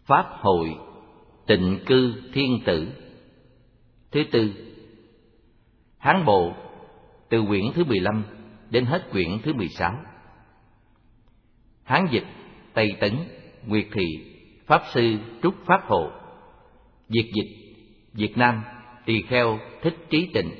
Pháp hội Tịnh Cư Thiên Tử. Thứ tư, Hán Bộ từ quyển thứ 15 đến hết quyển thứ 16. Hán dịch Tây Tấn, Nguyệt Thị, Pháp Sư Trúc Pháp Hộ. Việt dịch Việt Nam, Tỳ Kheo Thích Trí Tịnh.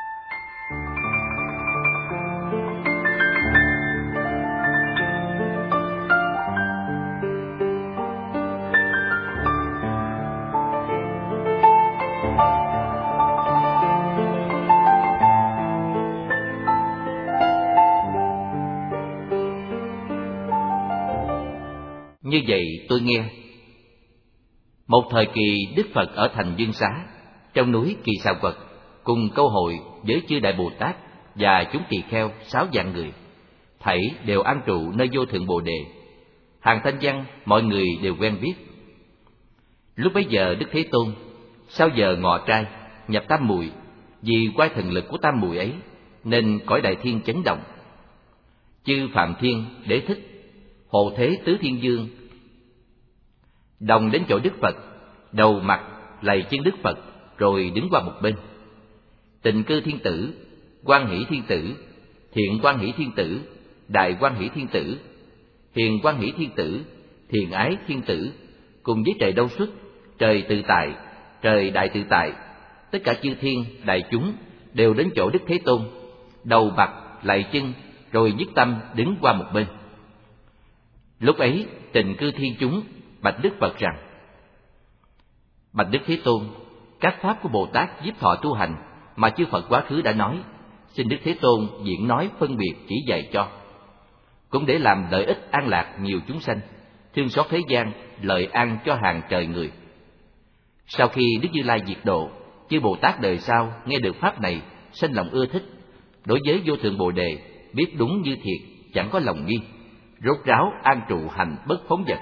Như vậy tôi nghe, một thời kỳ Đức Phật ở thành Dương Xá, trong núi Kỳ Xà Quật, cùng câu hội với chư Đại Bồ Tát và chúng tỳ kheo 6 vạn người, thảy đều an trụ nơi vô thượng Bồ Đề. Hàng thanh văn mọi người đều quen biết. Lúc bấy giờ Đức Thế Tôn sau giờ ngọ trai nhập tam muội, vì quay thần lực của tam muội ấy nên cõi đại thiên chấn động. Chư Phạm Thiên, Đế Thích, Hộ Thế Tứ Thiên Dương đồng đến chỗ Đức Phật, đầu mặt lạy chân Đức Phật, rồi đứng qua một bên. Tịnh Cư Thiên Tử, Quan Hỷ Thiên Tử, Thiện Quan Hỷ Thiên Tử, Đại Quan Hỷ Thiên Tử, Hiền Quan Hỷ Thiên Tử, Thiện Ái Thiên Tử, cùng với trời Đâu Xuất, trời Tự Tại, trời Đại Tự Tại, tất cả chư thiên đại chúng đều đến chỗ Đức Thế Tôn, đầu mặt lạy chân, rồi nhất tâm đứng qua một bên. Lúc ấy Tịnh Cư Thiên chúng bạch Đức Phật rằng: Bạch Đức Thế Tôn, các pháp của Bồ Tát Diếp Thọ tu hành mà chư Phật quá khứ đã nói, xin Đức Thế Tôn diễn nói phân biệt chỉ dạy cho, cũng để làm lợi ích an lạc nhiều chúng sanh, thương xót thế gian, lợi an cho hàng trời người. Sau khi Đức Như Lai diệt độ, chư Bồ Tát đời sau nghe được pháp này, sinh lòng ưa thích, đối với vô thượng Bồ Đề biết đúng như thiệt, chẳng có lòng nghi, rốt ráo an trụ hành bất phóng dật,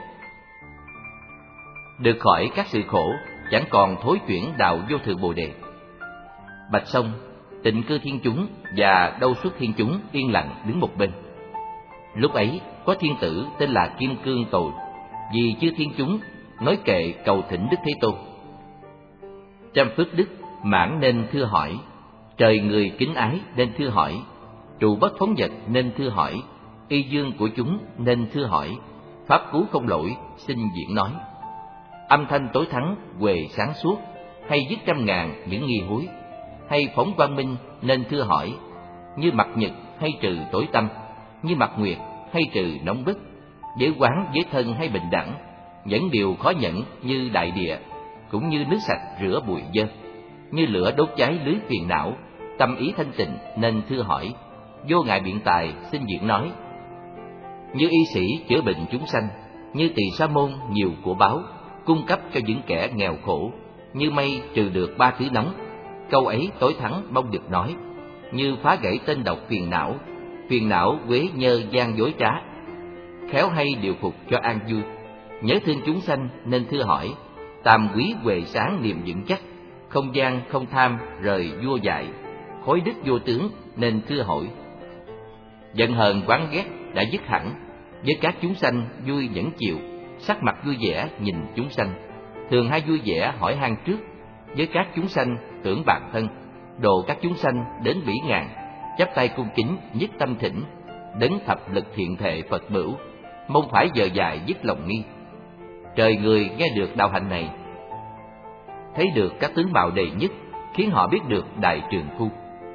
được khỏi các sự khổ, chẳng còn thối chuyển đạo vô thượng Bồ Đề. Bạch xong, Tịnh Cư Thiên chúng và Đâu Xuất Thiên chúng yên lặng đứng một bên. Lúc ấy có thiên tử tên là Kim Cương Tồi, vì chư thiên chúng nói kệ cầu thỉnh Đức Thế Tôn. Trăm phước đức mãn nên thưa hỏi, trời người kính ái nên thưa hỏi, trụ bất phóng dật nên thưa hỏi, y dương của chúng nên thưa hỏi, pháp cứu không lỗi xin diễn nói. Âm thanh tối thắng huề sáng suốt, hay dứt trăm ngàn những nghi hối, hay phóng quang minh nên thưa hỏi, như mặt nhật hay trừ tối tăm, như mặt nguyệt hay trừ nóng bức, giới quán giới thân hay bình đẳng, những điều khó nhẫn như đại địa, cũng như nước sạch rửa bụi dơ, như lửa đốt cháy lưới phiền não, tâm ý thanh tịnh nên thưa hỏi, vô ngại biện tài xin diễn nói. Như y sĩ chữa bệnh chúng sanh, như tỳ sa môn nhiều của báo, cung cấp cho những kẻ nghèo khổ, như mây trừ được 3 thứ nóng, câu ấy tối thắng mong được nói, như phá gãy tên độc phiền não quế nhơ gian dối trá, khéo hay điều phục cho an vui, nhớ thương chúng sanh nên thưa hỏi, tam quý huệ sáng niềm vững chắc, không gian không tham rời vua dạy, khối đức vô tướng nên thưa hỏi. Giận hờn oán ghét đã dứt hẳn, với các chúng sanh vui nhẫn chịu, sắc mặt vui vẻ nhìn chúng sanh, thường hay vui vẻ hỏi han trước, với các chúng sanh tưởng bản thân, độ các chúng sanh đến bỉ ngàn, chắp tay cung kính nhất tâm thỉnh, đấng thập lực thiện thệ Phật bửu, mong phải giờ dài dứt lòng nghi. Trời người nghe được đạo hạnh này, thấy được các tướng mạo đầy nhất, khiến họ biết được đại trường phu.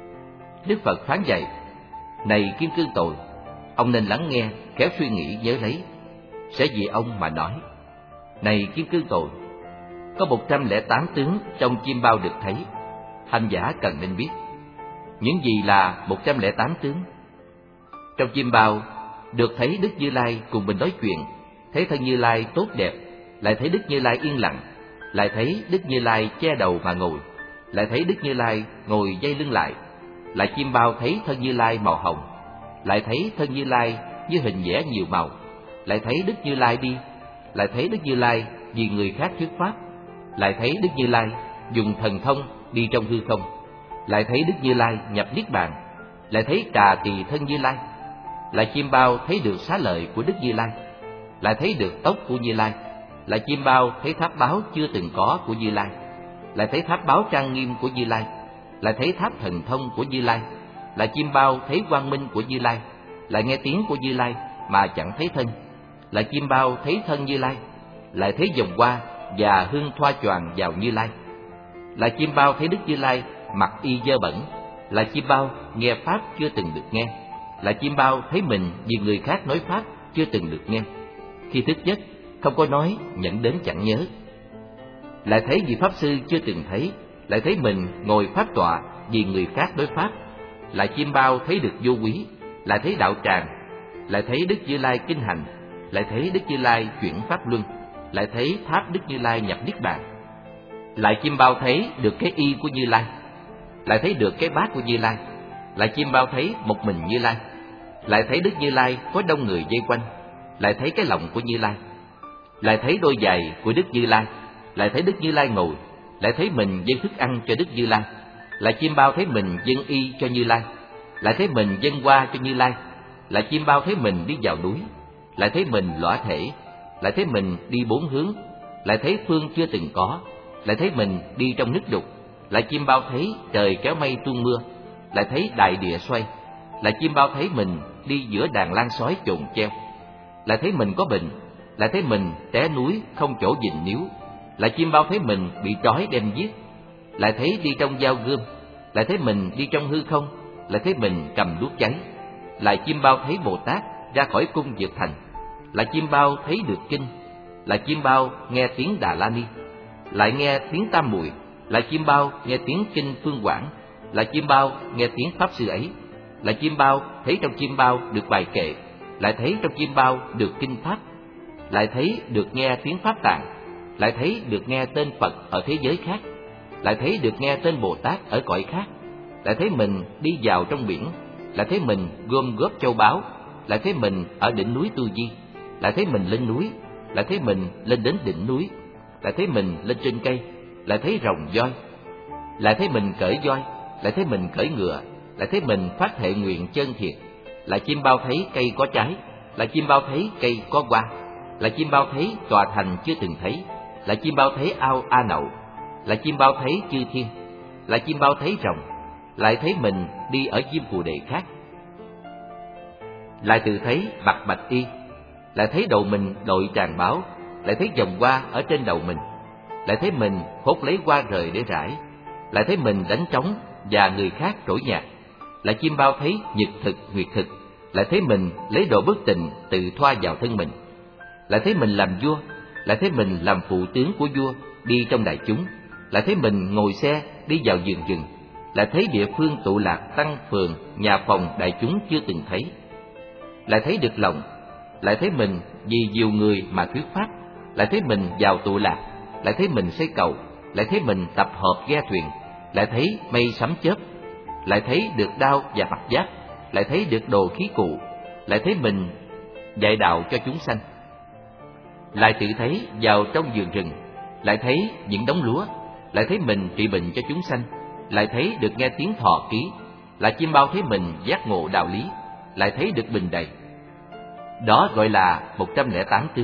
Đức Phật phán dạy: Này Kim Cương Tồi, ông nên lắng nghe, khéo suy nghĩ nhớ lấy. Sẽ vì ông mà nói: Này Kim Cương Tồi, có 108 tướng trong chim bao được thấy, hành giả cần nên biết. Những gì là 108 tướng? Trong chim bao được thấy Đức Như Lai cùng mình nói chuyện, thấy thân Như Lai tốt đẹp, lại thấy Đức Như Lai yên lặng, lại thấy Đức Như Lai che đầu mà ngồi, lại thấy Đức Như Lai ngồi dây lưng lại chim bao thấy thân Như Lai màu hồng, lại thấy thân Như Lai như hình vẽ nhiều màu, lại thấy Đức Như Lai đi, lại thấy Đức Như Lai vì người khác thuyết pháp, lại thấy Đức Như Lai dùng thần thông đi trong hư không, lại thấy Đức Như Lai nhập niết bàn, lại thấy Trà Tỳ thân Như Lai, lại chim bao thấy được xá lợi của Đức Như Lai, lại thấy được tóc của Như Lai, lại chim bao thấy tháp báo chưa từng có của Như Lai, lại thấy tháp báo trang nghiêm của Như Lai, lại thấy tháp thần thông của Như Lai, lại chim bao thấy quang minh của Như Lai, lại nghe tiếng của Như Lai mà chẳng thấy thân, lại chim bao thấy thân Như Lai, lại thấy vòng hoa và hương thoa choàng vào Như Lai, lại chim bao thấy Đức Như Lai mặc y dơ bẩn, lại chim bao nghe pháp chưa từng được nghe, lại chim bao thấy mình vì người khác nói pháp chưa từng được nghe, khi thức giấc không có nói, nhận đến chẳng nhớ. Lại thấy vị pháp sư chưa từng thấy, lại thấy mình ngồi pháp tọa vì người khác đối pháp, lại chim bao thấy được vô quý, lại thấy đạo tràng, lại thấy Đức Như Lai kinh hành, lại thấy Đức Như Lai chuyển pháp luân, lại thấy tháp Đức Như Lai nhập niết bàn, lại chim bao thấy được cái y của Như Lai, lại thấy được cái bát của Như Lai, lại chim bao thấy một mình Như Lai, lại thấy Đức Như Lai có đông người vây quanh, lại thấy cái lòng của Như Lai, lại thấy đôi giày của Đức Như Lai, lại thấy Đức Như Lai ngồi, lại thấy mình dâng thức ăn cho Đức Như Lai, lại chim bao thấy mình dâng y cho Như Lai, lại thấy mình dâng hoa cho Như Lai, lại chim bao thấy mình đi vào núi, lại thấy mình lõa thể, lại thấy mình đi bốn hướng, lại thấy phương chưa từng có, lại thấy mình đi trong nước đục, lại chim bao thấy trời kéo mây tuôn mưa, lại thấy đại địa xoay, lại chim bao thấy mình đi giữa đàn lan sói chồn cheo, lại thấy mình có bệnh, lại thấy mình té núi không chỗ dình níu, lại chim bao thấy mình bị trói đem giết, lại thấy đi trong dao gươm, lại thấy mình đi trong hư không, lại thấy mình cầm đuốc cháy, lại chim bao thấy Bồ Tát ra khỏi cung Dược Thành, lại chim bao thấy được kinh, lại chim bao nghe tiếng Đà La Ni, lại nghe tiếng Tam Muội, lại chim bao nghe tiếng kinh Phương Quảng, lại chim bao nghe tiếng pháp sư ấy, lại chim bao thấy trong chim bao được bài kệ, lại thấy trong chim bao được kinh pháp, lại thấy được nghe tiếng pháp tạng, lại thấy được nghe tên Phật ở thế giới khác, lại thấy được nghe tên Bồ Tát ở cõi khác, lại thấy mình đi vào trong biển, lại thấy mình gom góp châu báu, lại thấy mình ở đỉnh núi Tu Di, lại thấy mình lên núi, lại thấy mình lên đến đỉnh núi, lại thấy mình lên trên cây, lại thấy rồng voi, lại thấy mình cởi voi, lại thấy mình cởi ngựa, lại thấy mình phát thệ nguyện chân thiệt, lại chim bao thấy cây có trái, lại chim bao thấy cây có hoa, lại chim bao thấy tòa thành chưa từng thấy, lại chim bao thấy ao A Nậu, lại chim bao thấy chư thiên, lại chim bao thấy rồng, lại thấy mình đi ở diêm phù đề khác, lại tự thấy bạch bạch y, lại thấy đầu mình đội tràng báo, lại thấy vòng hoa ở trên đầu mình, lại thấy mình hốt lấy hoa rời để rải, lại thấy mình đánh trống và người khác trỗi nhạc, lại chim bao thấy nhật thực nguyệt thực, lại thấy mình lấy đồ bất tịnh tự thoa vào thân mình, lại thấy mình làm vua, lại thấy mình làm phụ tướng của vua đi trong đại chúng, lại thấy mình ngồi xe đi vào vườn rừng, lại thấy địa phương tụ lạc tăng phường nhà phòng đại chúng chưa từng thấy, lại thấy được lòng, lại thấy mình vì nhiều người mà thuyết pháp, lại thấy mình vào tụ lạc, lại thấy mình xây cầu, lại thấy mình tập hợp ghe thuyền, lại thấy mây sấm chớp, lại thấy được đao và mặt giáp, lại thấy được đồ khí cụ, lại thấy mình dạy đạo cho chúng sanh, lại tự thấy vào trong vườn rừng, lại thấy những đống lúa, lại thấy mình trị bệnh cho chúng sanh, lại thấy được nghe tiếng thọ ký, lại chim bao thấy mình giác ngộ đạo lý, lại thấy được bình đầy. Đó gọi là 108 tướng.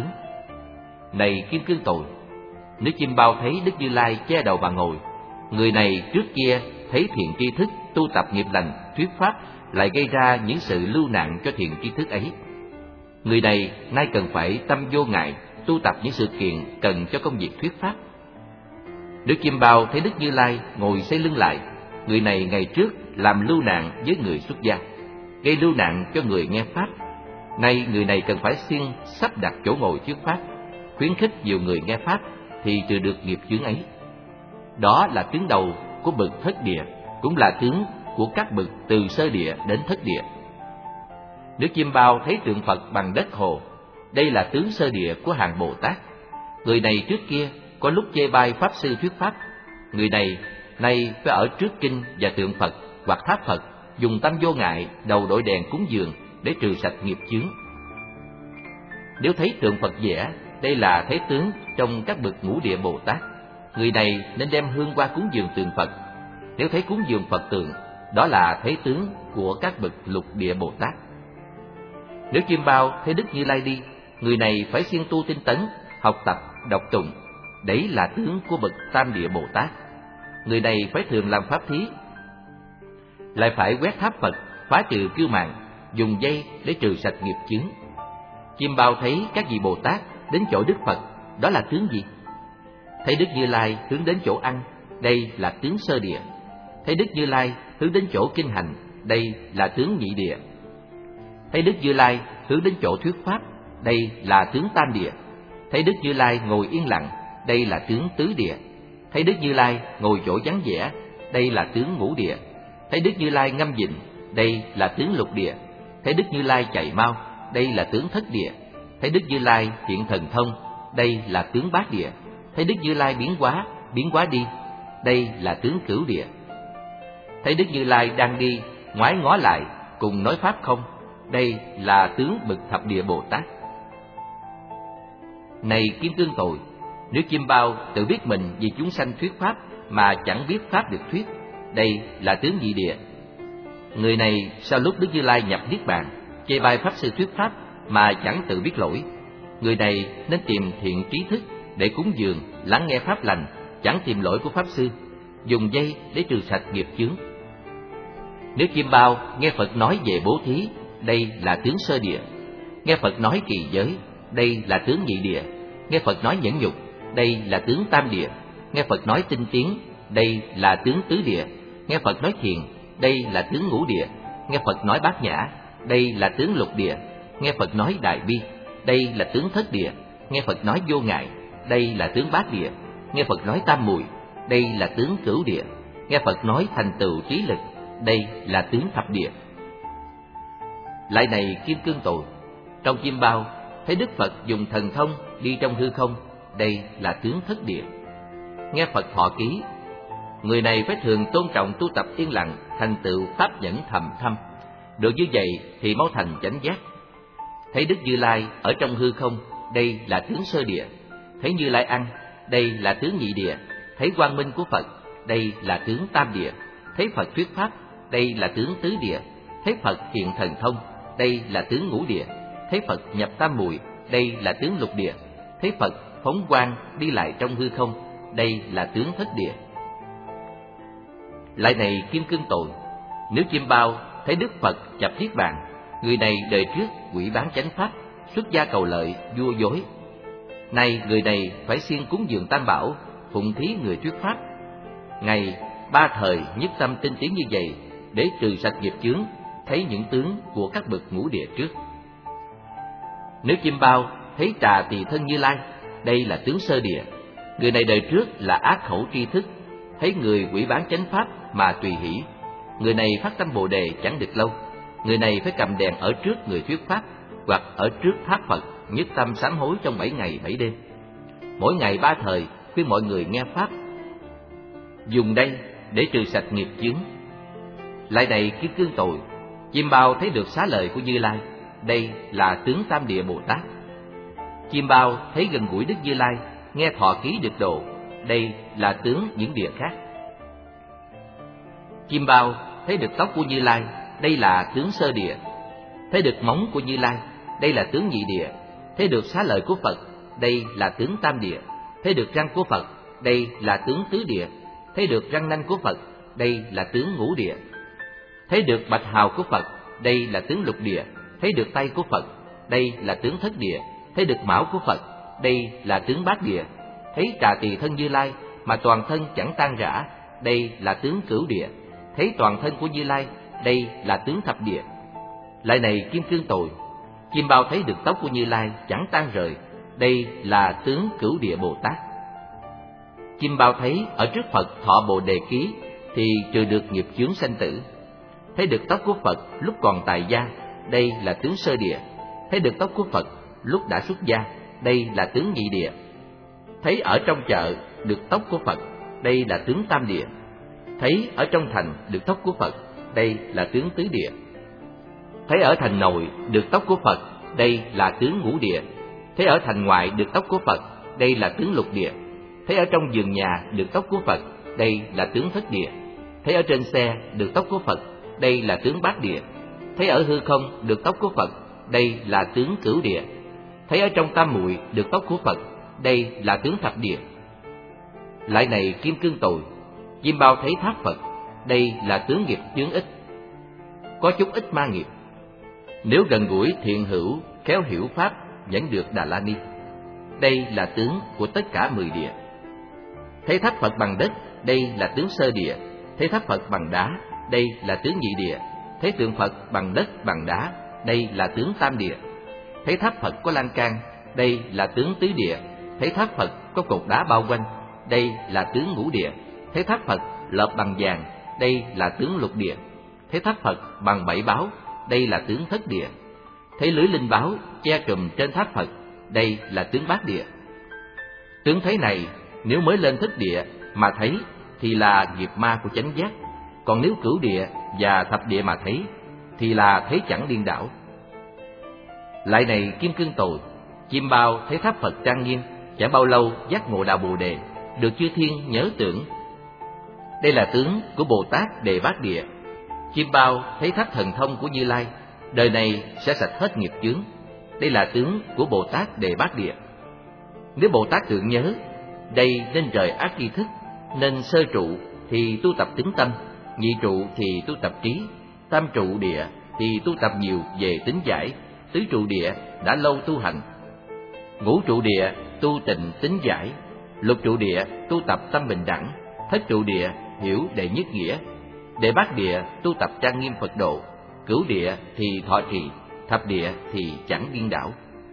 Này Kim Cương Tội, nếu chim bao thấy Đức Như Lai che đầu bà ngồi, người này trước kia thấy thiện tri thức tu tập nghiệp lành thuyết pháp, lại gây ra những sự lưu nạn cho thiện tri thức ấy. Người này nay cần phải tâm vô ngại tu tập những sự kiện cần cho công việc thuyết pháp. Đức chim bao thấy Đức Như Lai ngồi xây lưng lại, người này ngày trước làm lưu nạn với người xuất gia, gây lưu nạn cho người nghe pháp. Nay người này cần phải siêng sắp đặt chỗ ngồi thuyết pháp, khuyến khích nhiều người nghe pháp thì trừ được nghiệp chướng ấy. Đó là tướng đầu của bậc thất địa, cũng là tướng của các bậc từ sơ địa đến thất địa. Nếu chim bao thấy tượng Phật bằng đất hồ, đây là tướng sơ địa của hàng Bồ Tát. Người này trước kia có lúc chê bai pháp sư thuyết pháp, người này nay phải ở trước kinh và tượng Phật hoặc tháp Phật, dùng tâm vô ngại đầu đội đèn cúng dường để trừ sạch nghiệp chướng. Nếu thấy tượng Phật vẽ, đây là thấy tướng trong các bậc ngũ địa Bồ Tát, người này nên đem hương qua cúng dường tượng Phật. Nếu thấy cúng dường Phật tượng, đó là thấy tướng của các bậc lục địa Bồ Tát. Nếu chim bao thấy Đức Như Lai đi, người này phải siêng tu tinh tấn, học tập, đọc tụng, đấy là tướng của bậc Tam Địa Bồ Tát. Người này phải thường làm pháp thí, lại phải quét tháp Phật, phá trừ kiêu mạn, dùng dây để trừ sạch nghiệp chướng. Chim bao thấy các vị Bồ Tát đến chỗ Đức Phật, đó là tướng gì? Thấy Đức Như Lai hướng đến chỗ ăn, đây là tướng sơ địa. Thấy Đức Như Lai hướng đến chỗ kinh hành, đây là tướng nhị địa. Thấy Đức Như Lai hướng đến chỗ thuyết pháp, đây là tướng tam địa. Thấy Đức Như Lai ngồi yên lặng, đây là tướng tứ địa. Thấy Đức Như Lai ngồi chỗ vắng vẻ, đây là tướng ngũ địa. Thấy Đức Như Lai ngâm vịnh, đây là tướng lục địa. Thấy Đức Như Lai chạy mau, đây là tướng thất địa. Thấy Đức Như Lai hiện thần thông, đây là tướng bát địa. Thấy Đức Như Lai biến hóa đi, đây là tướng cửu địa. Thấy Đức Như Lai đang đi, ngoái ngó lại, cùng nói pháp không, đây là tướng bậc thập địa Bồ Tát. Này Kim Cương Tội, nếu chim bao tự biết mình vì chúng sanh thuyết pháp mà chẳng biết pháp được thuyết, đây là tướng nhị địa. Người này sau lúc Đức Như Lai nhập niết bàn, chê bai pháp sư thuyết pháp mà chẳng tự biết lỗi. Người này nên tìm thiện trí thức để cúng dường, lắng nghe pháp lành, chẳng tìm lỗi của pháp sư, dùng dây để trừ sạch nghiệp chướng. Nếu chim bao nghe Phật nói về bố thí, đây là tướng sơ địa. Nghe Phật nói trì giới, đây là tướng nhị địa. Nghe Phật nói nhẫn nhục, đây là tướng tam địa. Nghe Phật nói tinh tiến, đây là tướng tứ địa. Nghe Phật nói thiền, đây là tướng ngũ địa. Nghe Phật nói bát nhã, đây là tướng lục địa. Nghe Phật nói đại bi, đây là tướng thất địa. Nghe Phật nói vô ngại, đây là tướng bát địa. Nghe Phật nói tam muội, đây là tướng cửu địa. Nghe Phật nói thành tựu trí lực, đây là tướng thập địa. Lại này Kim Cương Tội, trong chim bao thấy Đức Phật dùng thần thông đi trong hư không, đây là tướng thất địa. Nghe Phật thọ ký, người này phải thường tôn trọng tu tập yên lặng, thành tựu pháp nhẫn thầm thâm. Được như vậy thì mau thành chánh giác. Thấy Đức Như Lai ở trong hư không, đây là tướng sơ địa. Thấy Như Lai ăn, đây là tướng nhị địa. Thấy quang minh của Phật, đây là tướng tam địa. Thấy Phật thuyết pháp, đây là tướng tứ địa. Thấy Phật hiện thần thông, đây là tướng ngũ địa. Thấy Phật nhập tam muội, đây là tướng lục địa. Thấy Phật phóng quang đi lại trong hư không, đây là tướng thất địa. Lại này Kim Cương Tội, nếu chim bao thấy Đức Phật nhập niết bàn, người này đời trước quỷ bán chánh pháp, xuất gia cầu lợi, vua dối. Nay người này phải siêng cúng dường tam bảo, phụng thí người thuyết pháp. Ngày ba thời nhất tâm tinh tiến như vậy, để trừ sạch nghiệp chướng, thấy những tướng của các bậc ngũ địa trước. Nếu chim bao thấy Trà Tỳ Thân Như Lai, đây là tướng sơ địa. Người này đời trước là ác khẩu tri thức, thấy người quỷ bán chánh pháp mà tùy hỷ. Người này phát tâm Bồ đề chẳng được lâu. Người này phải cầm đèn ở trước người thuyết pháp, hoặc ở trước tháp Phật, nhất tâm sám hối trong 7 ngày 7 đêm. Mỗi ngày 3 thời khuyên mọi người nghe pháp, dùng đây để trừ sạch nghiệp chướng. Lại này Kim Cương Tội, chim bao thấy được xá lợi của Như Lai, đây là tướng tam địa Bồ Tát. Chim bao thấy gần gũi Đức Như Lai, nghe thọ ký được độ, đây là tướng những địa khác. Chim bao thấy được tóc của Như Lai, đây là tướng sơ địa. Thấy được móng của Như Lai, đây là tướng nhị địa. Thấy được xá lợi của Phật, đây là tướng tam địa. Thấy được răng của Phật, đây là tướng tứ địa. Thấy được răng nanh của Phật, đây là tướng ngũ địa. Thấy được bạch hào của Phật, đây là tướng lục địa. Thấy được tay của Phật, đây là tướng thất địa. Thấy được mão của Phật, đây là tướng bát địa. Thấy Trà Tỳ Thân Như Lai mà toàn thân chẳng tan rã, đây là tướng cửu địa. Thấy toàn thân của Như Lai, đây là tướng thập địa. Lại này Kim Cương Tội, chim bao thấy được tóc của Như Lai chẳng tan rời, đây là tướng cửu địa Bồ Tát. Chim bao thấy ở trước Phật thọ Bồ đề ký thì trừ được nghiệp chướng sanh tử. Thấy được tóc của Phật lúc còn tại gia, đây là tướng sơ địa. Thấy được tóc của Phật lúc đã xuất gia, đây là tướng nhị địa. Thấy ở trong chợ được tóc của Phật, đây là tướng tam địa. Thấy ở trong thành được tóc của Phật, đây là tướng tứ địa. Thấy ở thành nội được tóc của Phật, đây là tướng ngũ địa. Thấy ở thành ngoại được tóc của Phật, đây là tướng lục địa. Thấy ở trong vườn nhà được tóc của Phật, đây là tướng thất địa. Thấy ở trên xe được tóc của Phật, đây là tướng bát địa. Thấy ở hư không được tóc của Phật, đây là tướng cửu địa. Thấy ở trong tam muội được tóc của Phật, đây là tướng thập địa. Lại này kim cương tồi, chim bao thấy tháp Phật, đây là tướng nghiệp chướng ít, có chút ít ma nghiệp. Nếu gần gũi thiện hữu, khéo hiểu pháp, vẫn được Đà La Ni. Đây là tướng của tất cả 10 địa. Thấy tháp Phật bằng đất, đây là tướng sơ địa. Thấy tháp Phật bằng đá, đây là tướng nhị địa. Thấy tượng Phật bằng đất bằng đá, đây là tướng tam địa. Thấy tháp Phật có lan can, đây là tướng tứ địa. Thấy tháp Phật có cột đá bao quanh, đây là tướng ngũ địa. Thấy tháp Phật lợp bằng vàng, đây là tướng lục địa. Thấy tháp Phật bằng bảy báo, đây là tướng thất địa. Thấy lưới linh báo che trùm trên tháp Phật, đây là tướng bát địa. Tướng thấy này, nếu mới lên thất địa mà thấy thì là nghiệp ma của chánh giác, còn nếu cửu địa và thập địa mà thấy thì là thấy chẳng điên đảo. Lại này kim cương tồi, chim bao thấy tháp Phật trang nghiêm, chẳng bao lâu giác ngộ đạo Bồ đề, được chư thiên nhớ tưởng. Đây là tướng của Bồ Tát Đề Bát Địa. Chim bao thấy tháp thần thông của Như Lai, đời này sẽ sạch hết nghiệp chướng. Đây là tướng của Bồ Tát Đề Bát Địa. Nếu Bồ Tát tưởng nhớ, đây nên rời ác tri thức, nên sơ trụ thì tu tập tính tâm, nhị trụ thì tu tập trí, tam trụ địa thì tu tập nhiều về tính giải, tứ trụ địa đã lâu tu hành, ngũ trụ địa tu tịnh tính giải, lục trụ địa tu tập tâm bình đẳng, thất trụ địa hiểu đệ nhất nghĩa, đệ bát địa tu tập trang nghiêm Phật độ, cửu địa thì thọ trì, thập địa thì chẳng điên đảo.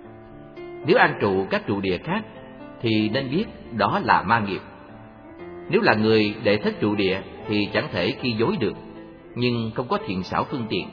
Nếu an trụ các trụ địa khác thì nên biết đó là ma nghiệp. Nếu là người đệ thất trụ địa thì chẳng thể khi dối được, nhưng không có thiện xảo phương tiện.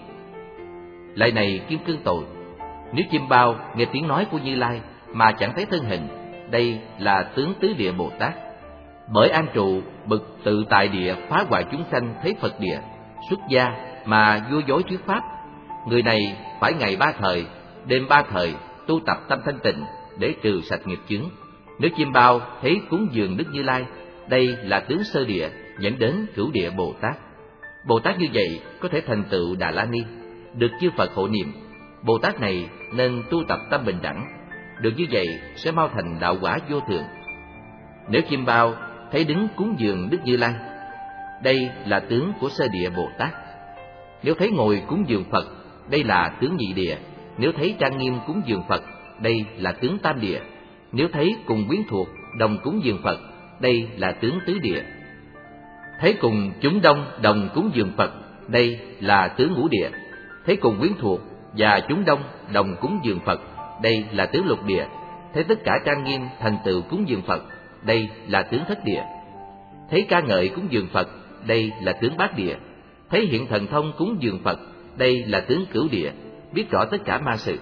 Lại này kim cương tồi, nếu chim bao nghe tiếng nói của Như Lai mà chẳng thấy thân hình, đây là tướng tứ địa Bồ Tát. Bởi an trụ bực tự tại địa phá hoại chúng sanh thấy Phật địa, xuất gia mà vua dối thuyết pháp, người này phải ngày 3 thời, đêm 3 thời tu tập tâm thanh tịnh để trừ sạch nghiệp chướng. Nếu chim bao thấy cúng dường Đức Như Lai, đây là tướng sơ địa dẫn đến cửu địa Bồ Tát. Bồ Tát như vậy có thể thành tựu Đà La Ni, được chư Phật hộ niệm. Bồ Tát này nên tu tập tâm bình đẳng, được như vậy sẽ mau thành đạo quả vô thượng. Nếu chim bao thấy đứng cúng dường Đức Như Lai, đây là tướng của sơ địa Bồ Tát. Nếu thấy ngồi cúng dường Phật, đây là tướng nhị địa. Nếu thấy trang nghiêm cúng dường Phật, đây là tướng tam địa. Nếu thấy cùng quyến thuộc đồng cúng dường Phật, đây là tướng tứ địa. Thấy cùng chúng đông đồng cúng dường Phật, đây là tướng ngũ địa. Thấy cùng quyến thuộc và chúng đông đồng cúng dường Phật, đây là tướng lục địa. Thấy tất cả trang nghiêm thành tựu cúng dường Phật, đây là tướng thất địa. Thấy ca ngợi cúng dường Phật, đây là tướng bát địa. Thấy hiện thần thông cúng dường Phật, đây là tướng cửu địa, biết rõ tất cả ma sự.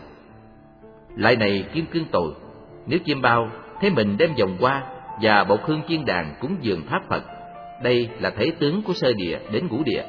Lại này kim cương tồi, nếu chim bao thấy mình đem vòng hoa và bột hương chiên đàn cúng dường tháp Phật, đây là thấy tướng của sơ địa đến ngũ địa.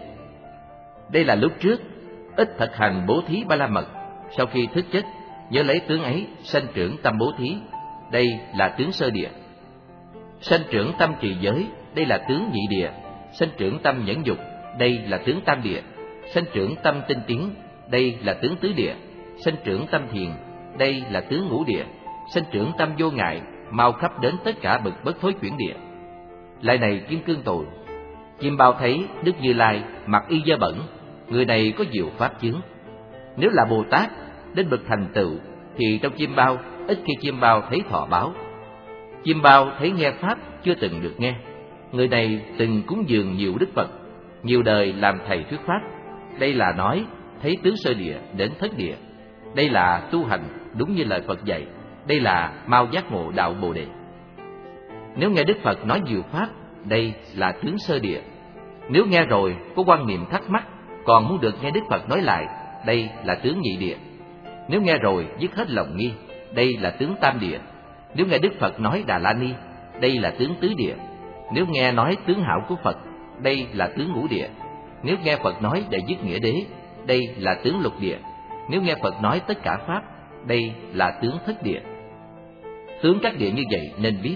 Đây là lúc trước ít thực hành bố thí ba la mật, sau khi thức giấc nhớ lấy tướng ấy sanh trưởng tâm bố thí, đây là tướng sơ địa. Sanh trưởng tâm trì giới, đây là tướng nhị địa. Sanh trưởng tâm nhẫn dục, đây là tướng tam địa. Sanh trưởng tâm tinh tiến, đây là tướng tứ địa. Sanh trưởng tâm thiền, đây là tướng ngũ địa. Sanh trưởng tâm vô ngại, mau khắp đến tất cả bậc bất thối chuyển địa. Lại này kim cương tồi, chim bao thấy Đức Như Lai mặc y dơ bẩn, người này có nhiều pháp chướng. Nếu là Bồ Tát đến bậc thành tựu thì trong chim bao ít khi chim bao thấy thọ báo. Chim bao thấy nghe pháp chưa từng được nghe, người này từng cúng dường nhiều Đức Phật, nhiều đời làm thầy thuyết pháp. Đây là nói thấy tướng sơ địa đến thất địa. Đây là tu hành đúng như lời Phật dạy. Đây là mau giác ngộ đạo Bồ đề. Nếu nghe Đức Phật nói nhiều pháp, đây là tướng sơ địa. Nếu nghe rồi có quan niệm thắc mắc, còn muốn được nghe Đức Phật nói lại, đây là tướng nhị địa. Nếu nghe rồi dứt hết lòng nghi, đây là tướng tam địa. Nếu nghe Đức Phật nói Đà La Ni, đây là tướng tứ địa. Nếu nghe nói tướng hảo của Phật, đây là tướng ngũ địa. Nếu nghe Phật nói đệ nhất nghĩa đế, đây là tướng lục địa. Nếu nghe Phật nói tất cả pháp, đây là tướng thất địa. Tướng các địa như vậy nên biết.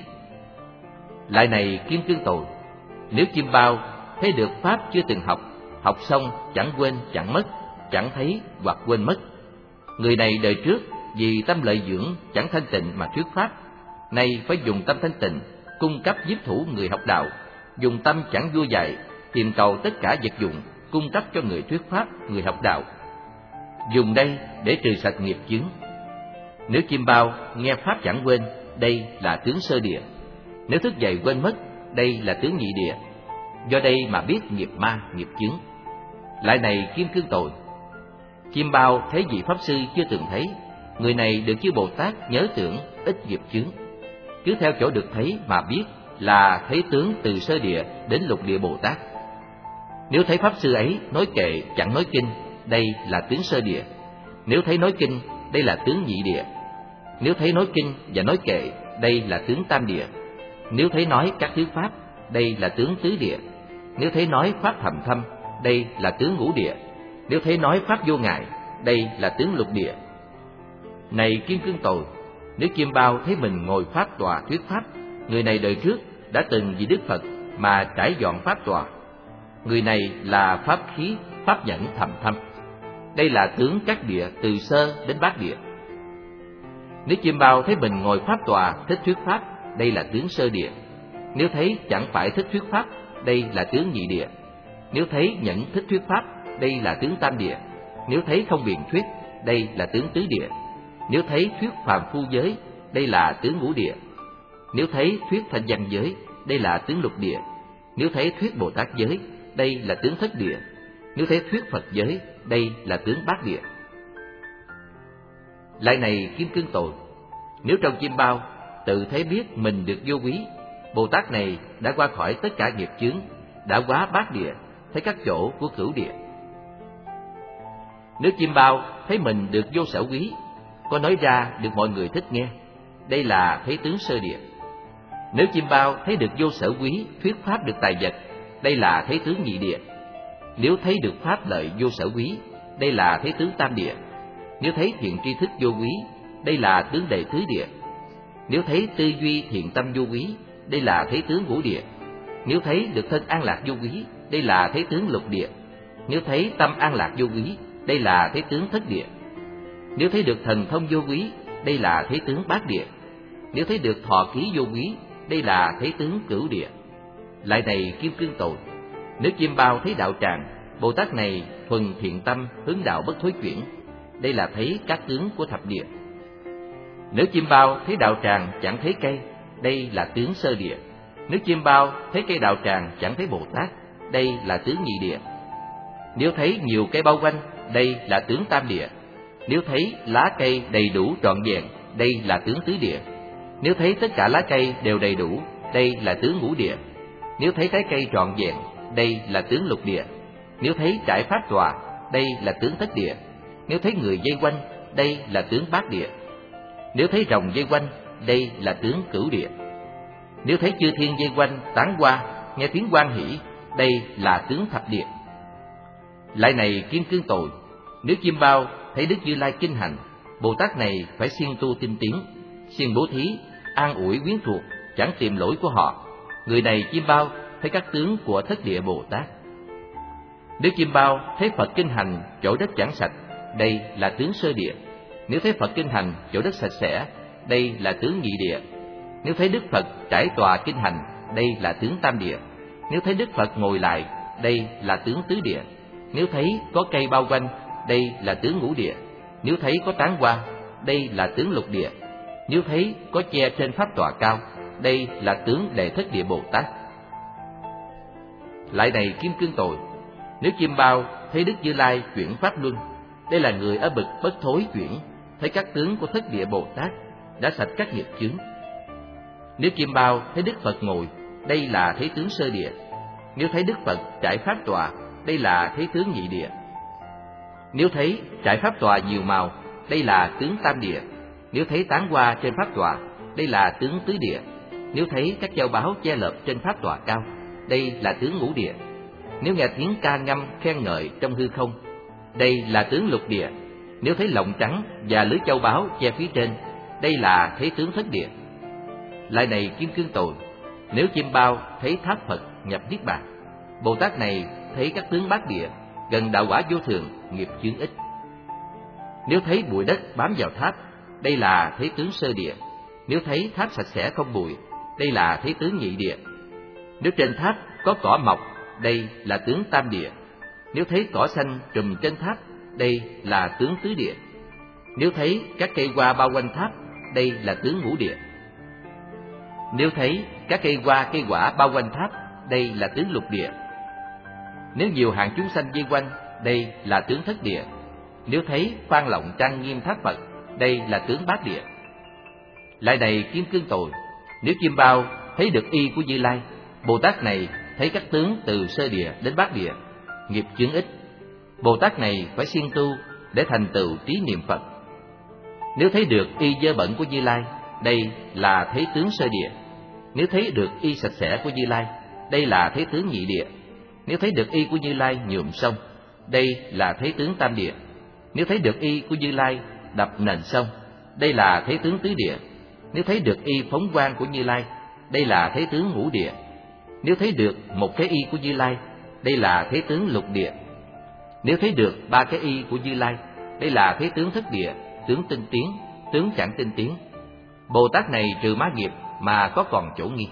Lại này kim cương tồi, nếu chim bao thấy được pháp chưa từng học, học xong chẳng quên chẳng mất, chẳng thấy hoặc quên mất, người này đời trước vì tâm lợi dưỡng chẳng thanh tịnh mà thuyết pháp, Nay phải dùng tâm thanh tịnh, cung cấp nhiếp thủ người học đạo, dùng tâm chẳng vua dạy, tìm cầu tất cả vật dụng, cung cấp cho người thuyết pháp, người học đạo. Dùng đây để trừ sạch nghiệp chướng. Nếu chim bao nghe pháp chẳng quên, đây là tướng sơ địa. Nếu thức dậy quên mất, đây là tướng nhị địa. Do đây mà biết nghiệp ma, nghiệp chướng. Lại này kim cương tội. Chim bao thấy vị pháp sư chưa từng thấy, người này được chư Bồ Tát nhớ tưởng, ít nghiệp chướng. Cứ theo chỗ được thấy mà biết là thấy tướng từ sơ địa đến lục địa Bồ Tát. Nếu thấy pháp sư ấy nói kệ chẳng nói kinh, đây là tướng sơ địa. Nếu thấy nói kinh, đây là tướng nhị địa. Nếu thấy nói kinh và nói kệ, đây là tướng tam địa. Nếu thấy nói các thứ pháp, đây là tướng tứ địa. Nếu thấy nói pháp thầm thâm, đây là tướng ngũ địa. Nếu thấy nói pháp vô ngại, đây là tướng lục địa. Này kim cương tội, nếu chim bao thấy mình ngồi pháp tọa thuyết pháp, người này đời trước đã từng vì Đức Phật mà trải dọn pháp tọa. Người này là pháp khí, pháp nhẫn thầm thâm. Đây là tướng các địa từ sơ đến bát địa. Nếu chim bao thấy mình ngồi pháp tọa thích thuyết pháp, đây là tướng sơ địa. Nếu thấy chẳng phải thích thuyết pháp, đây là tướng nhị địa. Nếu thấy nhẫn thích thuyết pháp, đây là tướng tam địa. Nếu thấy không biện thuyết, đây là tướng tứ địa. Nếu thấy thuyết phàm phu giới, đây là tướng ngũ địa. Nếu thấy thuyết thanh văn giới, đây là tướng lục địa. Nếu thấy thuyết Bồ Tát giới, đây là tướng thất địa. Nếu thấy thuyết Phật giới, đây là tướng bát địa. Lại này kim cương tội, nếu trong chim bao tự thấy biết mình được vô quý, Bồ Tát này đã qua khỏi tất cả nghiệp chướng, đã quá bát địa, thấy các chỗ của cửu địa. Nếu chim bao thấy mình được vô sở quý, có nói ra được mọi người thích nghe, đây là thấy tướng sơ địa. Nếu chim bao thấy được vô sở quý, thuyết pháp được tài vật, đây là thấy tướng nhị địa. Nếu thấy được pháp lợi vô sở quý, đây là thấy tướng tam địa. Nếu thấy thiện tri thức vô quý, đây là tướng đệ tứ địa. Nếu thấy tư duy thiện tâm vô quý, đây là thấy tướng ngũ địa. Nếu thấy được thân an lạc vô quý, đây là thấy tướng lục địa. Nếu thấy tâm an lạc vô quý, đây là thấy tướng thất địa. Nếu thấy được thần thông vô quý, đây là thấy tướng bát địa. Nếu thấy được thọ ký vô quý, đây là thấy tướng cửu địa. Lại này kim cương tội, nếu chim bao thấy đạo tràng, Bồ Tát này thuần thiện tâm hướng đạo bất thối chuyển, đây là thấy các tướng của thập địa. Nếu chim bao thấy đạo tràng chẳng thấy cây, đây là tướng sơ địa. Nếu chim bao thấy cây đạo tràng chẳng thấy Bồ Tát, đây là tướng nhị địa. Nếu thấy nhiều cây bao quanh, đây là tướng tam địa. Nếu thấy lá cây đầy đủ trọn vẹn, đây là tướng tứ địa. Nếu thấy tất cả lá cây đều đầy đủ, đây là tướng ngũ địa. Nếu thấy trái cây trọn vẹn, đây là tướng lục địa. Nếu thấy trải pháp tòa, đây là tướng thất địa. Nếu thấy người dây quanh, đây là tướng bát địa. Nếu thấy rồng dây quanh, đây là tướng cửu địa. Nếu thấy chư thiên dây quanh tán hoa, nghe tiếng hoan hỷ, đây là tướng thập địa. Lại này kim cương tội, nếu chim bao thấy Đức Như Lai kinh hành, Bồ Tát này phải siêng tu tinh tiến, siêng bố thí, an ủi quyến thuộc, chẳng tìm lỗi của họ. Người này chim bao thấy các tướng của thất địa Bồ Tát. Nếu chim bao thấy Phật kinh hành chỗ đất chẳng sạch, đây là tướng sơ địa. Nếu thấy Phật kinh hành chỗ đất sạch sẽ, đây là tướng nhị địa. Nếu thấy Đức Phật trải tòa kinh hành, đây là tướng tam địa. Nếu thấy Đức Phật ngồi lại, đây là tướng tứ địa. Nếu thấy có cây bao quanh, đây là tướng ngũ địa. Nếu thấy có tán hoa, đây là tướng lục địa. Nếu thấy có che trên pháp tòa cao, đây là tướng đệ thất địa Bồ Tát. Lại này kim cương tội, nếu chim bao thấy Đức Như Lai chuyển pháp luân, đây là người ở bậc bất thối chuyển, thấy các tướng của thất địa Bồ Tát đã sạch các nghiệp chướng. Nếu chim bao thấy Đức Phật ngồi, đây là thấy tướng sơ địa. Nếu thấy Đức Phật trải pháp tòa, đây là thấy tướng nhị địa. Nếu thấy trải pháp tòa nhiều màu, đây là tướng tam địa. Nếu thấy tán hoa trên pháp tòa, đây là tướng tứ địa. Nếu thấy các châu báu che lợp trên pháp tòa cao, đây là tướng ngũ địa. Nếu nghe tiếng ca ngâm khen ngợi trong hư không, đây là tướng lục địa. Nếu thấy lọng trắng và lưới châu báu che phía trên, đây là thấy tướng thất địa. Lại này kim cương tội, nếu chim bao thấy tháp Phật nhập niết bàn, Bồ Tát này thấy các tướng bát địa, gần đạo quả vô thường, nghiệp chướng ít. Nếu thấy bụi đất bám vào tháp, đây là thấy tướng sơ địa. Nếu thấy tháp sạch sẽ không bụi, đây là thấy tướng nhị địa. Nếu trên tháp có cỏ mọc, đây là tướng tam địa. Nếu thấy cỏ xanh trùm trên tháp, đây là tướng tứ địa. Nếu thấy các cây hoa bao quanh tháp, đây là tướng ngũ địa. Nếu thấy các cây hoa cây quả bao quanh tháp, đây là tướng lục địa. Nếu nhiều hạng chúng sanh vây quanh, đây là tướng thất địa. Nếu thấy phan lộng trang nghiêm tháp Phật, đây là tướng bát địa. Lại này Kim Cương Tồi, nếu Chim Bao thấy được y của Như Lai, Bồ Tát này thấy các tướng từ sơ địa đến bát địa, nghiệp chướng ít. Bồ Tát này phải siêng tu để thành tựu trí niệm Phật. Nếu thấy được y dơ bẩn của Như Lai, đây là thấy tướng sơ địa. Nếu thấy được y sạch sẽ của Như Lai, đây là thấy tướng nhị địa. Nếu thấy được y của Như Lai nhuộm sông, đây là thấy tướng tam địa. Nếu thấy được y của Như Lai đập nền sông, đây là thấy tướng tứ địa. Nếu thấy được y phóng quang của Như Lai, đây là thấy tướng ngũ địa. Nếu thấy được một cái y của Như Lai, đây là thấy tướng lục địa. Nếu thấy được ba cái y của Như Lai, đây là thấy tướng thất địa, tướng tinh tiến, tướng chẳng tinh tiến. Bồ Tát này trừ má nghiệp mà có còn chỗ nghi.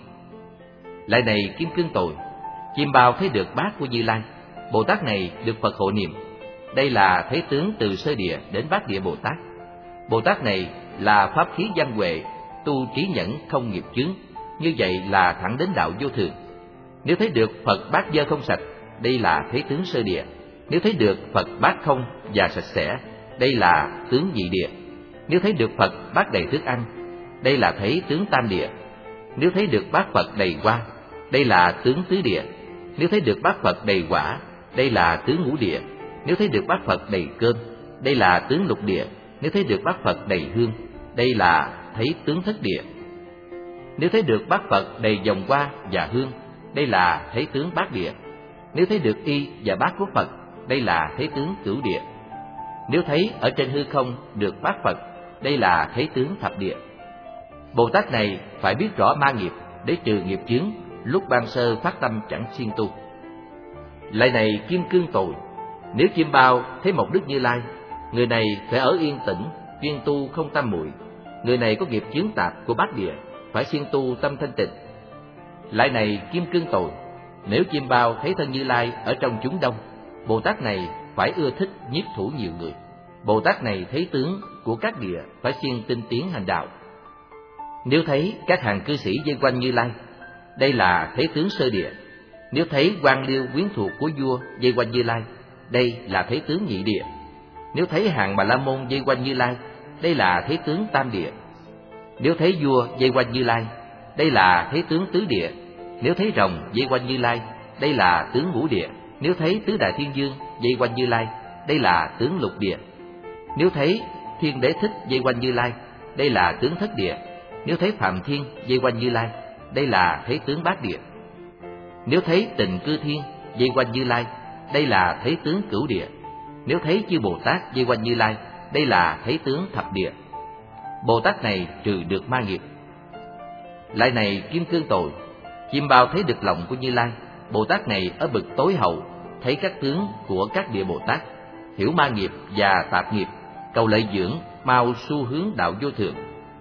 Lại này Kim Cương Tồi, Chim Bao thấy được bát của Như Lai, Bồ Tát này được Phật hộ niệm. Đây là thấy tướng từ sơ địa đến bát địa Bồ Tát. Bồ Tát này là pháp khí văn huệ, tu trí nhẫn không nghiệp chướng, như vậy là thẳng đến đạo vô thường. Nếu thấy được Phật bát dơ không sạch, đây là thấy tướng sơ địa. Nếu thấy được Phật bát không và sạch sẽ, đây là tướng nhị địa. Nếu thấy được Phật bát đầy thức ăn, đây là thấy tướng tam địa. Nếu thấy được bát Phật đầy hoa, đây là tướng tứ địa. Nếu thấy được bát Phật đầy quả, đây là tướng ngũ địa. Nếu thấy được bát Phật đầy cơm, đây là tướng lục địa. Nếu thấy được bát Phật đầy hương, đây là thấy tướng thất địa. Nếu thấy được bát Phật đầy vòng hoa và hương, đây là thấy tướng bát địa. Nếu thấy được y và bát của Phật, đây là thấy tướng cửu địa. Nếu thấy ở trên hư không được bát Phật, đây là thấy tướng thập địa. Bồ Tát này phải biết rõ ma nghiệp để trừ nghiệp chướng, lúc ban sơ phát tâm chẳng siêng tu. Lại này Kim Cương Tồi, nếu Chim Bao thấy một Đức Như Lai, người này phải ở yên tĩnh, chuyên tu không tam muội. Người này có nghiệp chướng tạp của bát địa, phải siêng tu tâm thanh tịnh. Lại này Kim Cương Tồi, nếu Chim Bao thấy thân Như Lai ở trong chúng đông, Bồ Tát này phải ưa thích nhiếp thủ nhiều người. Bồ Tát này thấy tướng của các địa, phải siêng tinh tiến hành đạo. Nếu thấy các hàng cư sĩ vây quanh Như Lai, đây là thấy tướng sơ địa. Nếu thấy quan liêu quyến thuộc của vua vây quanh Như Lai, đây là thấy tướng nhị địa. Nếu thấy hàng Bà La Môn vây quanh Như Lai, đây là thấy tướng tam địa. Nếu thấy vua vây quanh Như Lai, đây là thấy tướng tứ địa. Nếu thấy rồng vây quanh Như Lai, đây là tướng ngũ địa. Nếu thấy tứ đại thiên dương vây quanh Như Lai, đây là tướng lục địa. Nếu thấy Thiên Đế Thích vây quanh Như Lai, đây là tướng thất địa. Nếu thấy Phạm Thiên vây quanh Như Lai, đây là thấy tướng bát địa. Nếu thấy Tịnh Cư Thiên vây quanh Như Lai, đây là thấy tướng cửu địa. Nếu thấy chư Bồ Tát vây quanh Như Lai, đây là thấy tướng thập địa. Bồ Tát này trừ được ma nghiệp. Lại này Kim Cương Tồi, Chim Bao thấy được lòng của Như Lai, Bồ Tát này ở bậc tối hậu, thấy các tướng của các địa Bồ Tát, hiểu ma nghiệp và tạp nghiệp, cầu lợi dưỡng, mau xu hướng đạo vô thường.